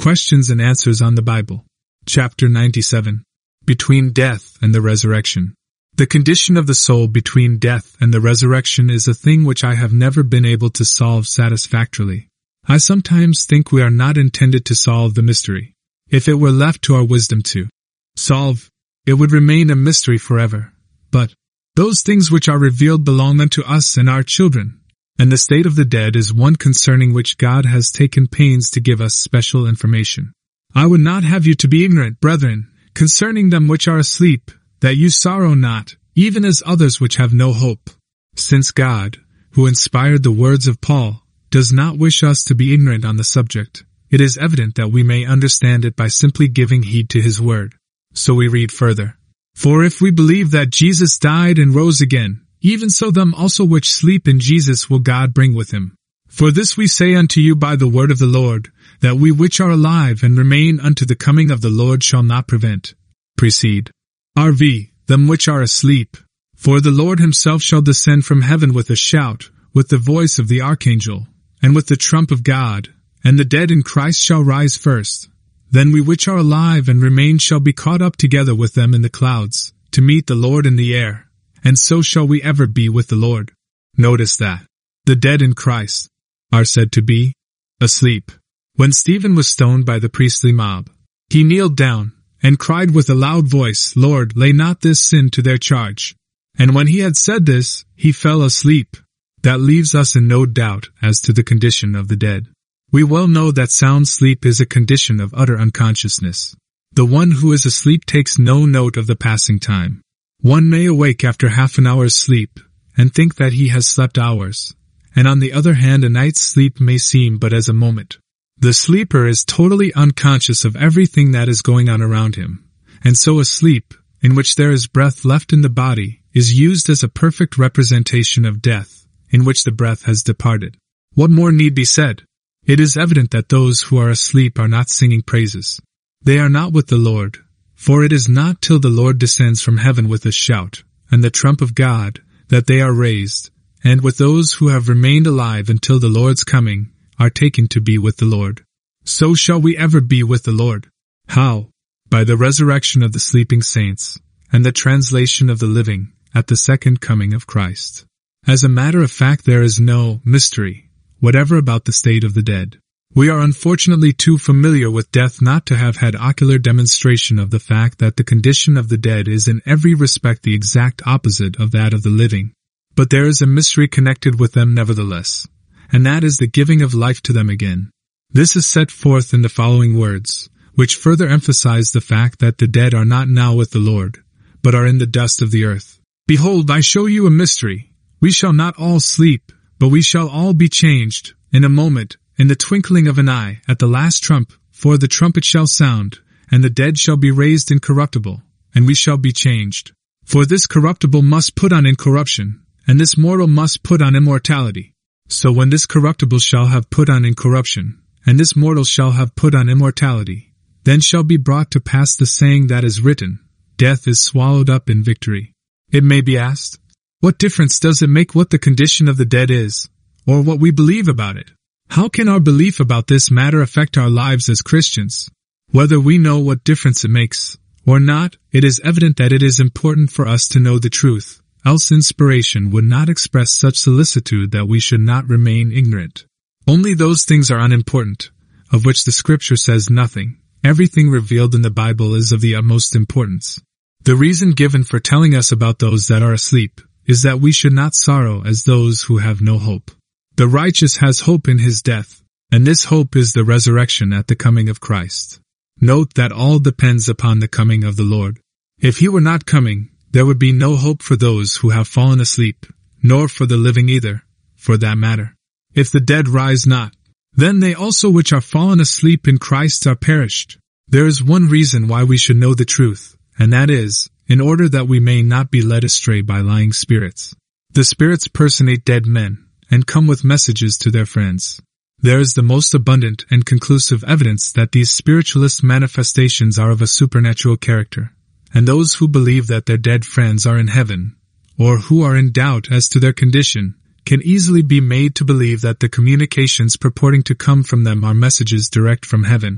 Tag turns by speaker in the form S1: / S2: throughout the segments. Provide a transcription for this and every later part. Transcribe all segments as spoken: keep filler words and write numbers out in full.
S1: Questions and Answers on the Bible. Chapter ninety-seven. Between Death and the Resurrection. The condition of the soul between death and the resurrection is a thing which I have never been able to solve satisfactorily. I sometimes think we are not intended to solve the mystery. If it were left to our wisdom to solve, it would remain a mystery forever. But those things which are revealed belong unto us and our children, and the state of the dead is one concerning which God has taken pains to give us special information. I would not have you to be ignorant, brethren, concerning them which are asleep, that you sorrow not, even as others which have no hope. Since God, who inspired the words of Paul, does not wish us to be ignorant on the subject, it is evident that we may understand it by simply giving heed to his word. So we read further. For if we believe that Jesus died and rose again, even so them also which sleep in Jesus will God bring with him. For this we say unto you by the word of the Lord, that we which are alive and remain unto the coming of the Lord shall not prevent, precede, R V, them which are asleep. For the Lord himself shall descend from heaven with a shout, with the voice of the archangel, and with the trump of God, and the dead in Christ shall rise first. Then we which are alive and remain shall be caught up together with them in the clouds, to meet the Lord in the air, and so shall we ever be with the Lord. Notice that the dead in Christ are said to be asleep. When Stephen was stoned by the priestly mob, he kneeled down, and cried with a loud voice, Lord, lay not this sin to their charge. And when he had said this, he fell asleep. That leaves us in no doubt as to the condition of the dead. We well know that sound sleep is a condition of utter unconsciousness. The one who is asleep takes no note of the passing time. One may awake after half an hour's sleep, and think that he has slept hours, and on the other hand a night's sleep may seem but as a moment. The sleeper is totally unconscious of everything that is going on around him, and so a sleep, in which there is breath left in the body, is used as a perfect representation of death, in which the breath has departed. What more need be said? It is evident that those who are asleep are not singing praises. They are not with the Lord, for it is not till the Lord descends from heaven with a shout, and the trump of God, that they are raised, and with those who have remained alive until the Lord's coming, are taken to be with the Lord. So shall we ever be with the Lord. How? By the resurrection of the sleeping saints, and the translation of the living, at the second coming of Christ. As a matter of fact, there is no mystery whatever about the state of the dead. We are unfortunately too familiar with death not to have had ocular demonstration of the fact that the condition of the dead is in every respect the exact opposite of that of the living. But there is a mystery connected with them nevertheless, and that is the giving of life to them again. This is set forth in the following words, which further emphasize the fact that the dead are not now with the Lord, but are in the dust of the earth. Behold, I show you a mystery. We shall not all sleep, but we shall all be changed, in a moment, in the twinkling of an eye, at the last trump, for the trumpet shall sound, and the dead shall be raised incorruptible, and we shall be changed. For this corruptible must put on incorruption, and this mortal must put on immortality. So when this corruptible shall have put on incorruption, and this mortal shall have put on immortality, then shall be brought to pass the saying that is written, Death is swallowed up in victory. It may be asked, what difference does it make what the condition of the dead is, or what we believe about it? How can our belief about this matter affect our lives as Christians? Whether we know what difference it makes, or not, it is evident that it is important for us to know the truth, else inspiration would not express such solicitude that we should not remain ignorant. Only those things are unimportant, of which the Scripture says nothing. Everything revealed in the Bible is of the utmost importance. The reason given for telling us about those that are asleep is that we should not sorrow as those who have no hope. The righteous has hope in his death, and this hope is the resurrection at the coming of Christ. Note that all depends upon the coming of the Lord. If he were not coming, there would be no hope for those who have fallen asleep, nor for the living either, for that matter. If the dead rise not, then they also which are fallen asleep in Christ are perished. There is one reason why we should know the truth, and that is, in order that we may not be led astray by lying spirits. The spirits personate dead men, and come with messages to their friends. There is the most abundant and conclusive evidence that these spiritualist manifestations are of a supernatural character, and those who believe that their dead friends are in heaven, or who are in doubt as to their condition, can easily be made to believe that the communications purporting to come from them are messages direct from heaven.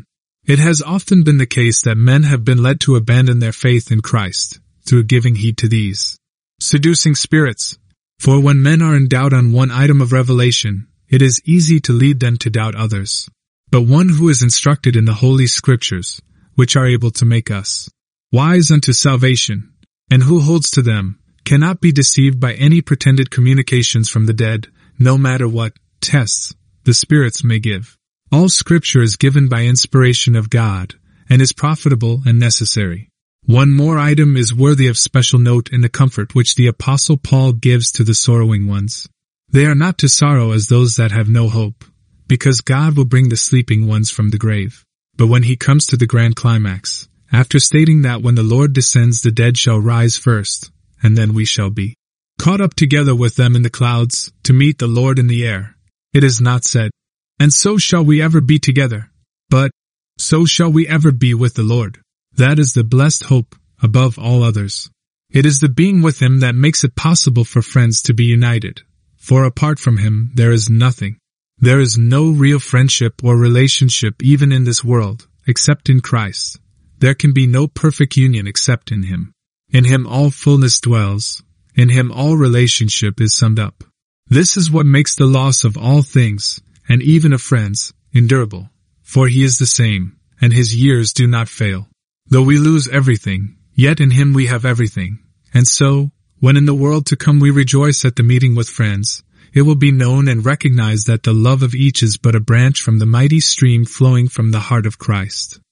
S1: It has often been the case that men have been led to abandon their faith in Christ through giving heed to these seducing spirits. For when men are in doubt on one item of revelation, it is easy to lead them to doubt others. But one who is instructed in the Holy Scriptures, which are able to make us wise unto salvation, and who holds to them, cannot be deceived by any pretended communications from the dead, no matter what tests the spirits may give. All Scripture is given by inspiration of God, and is profitable and necessary. One more item is worthy of special note in the comfort which the Apostle Paul gives to the sorrowing ones. They are not to sorrow as those that have no hope, because God will bring the sleeping ones from the grave. But when he comes to the grand climax, after stating that when the Lord descends the dead shall rise first, and then we shall be caught up together with them in the clouds, to meet the Lord in the air, it is not said, and so shall we ever be together, but, so shall we ever be with the Lord. That is the blessed hope, above all others. It is the being with him that makes it possible for friends to be united, for apart from him there is nothing. There is no real friendship or relationship even in this world, except in Christ. There can be no perfect union except in him. In him all fullness dwells, in him all relationship is summed up. This is what makes the loss of all things, and even of friends, endurable, for he is the same, and his years do not fail. Though we lose everything, yet in him we have everything, and so, when in the world to come we rejoice at the meeting with friends, it will be known and recognized that the love of each is but a branch from the mighty stream flowing from the heart of Christ.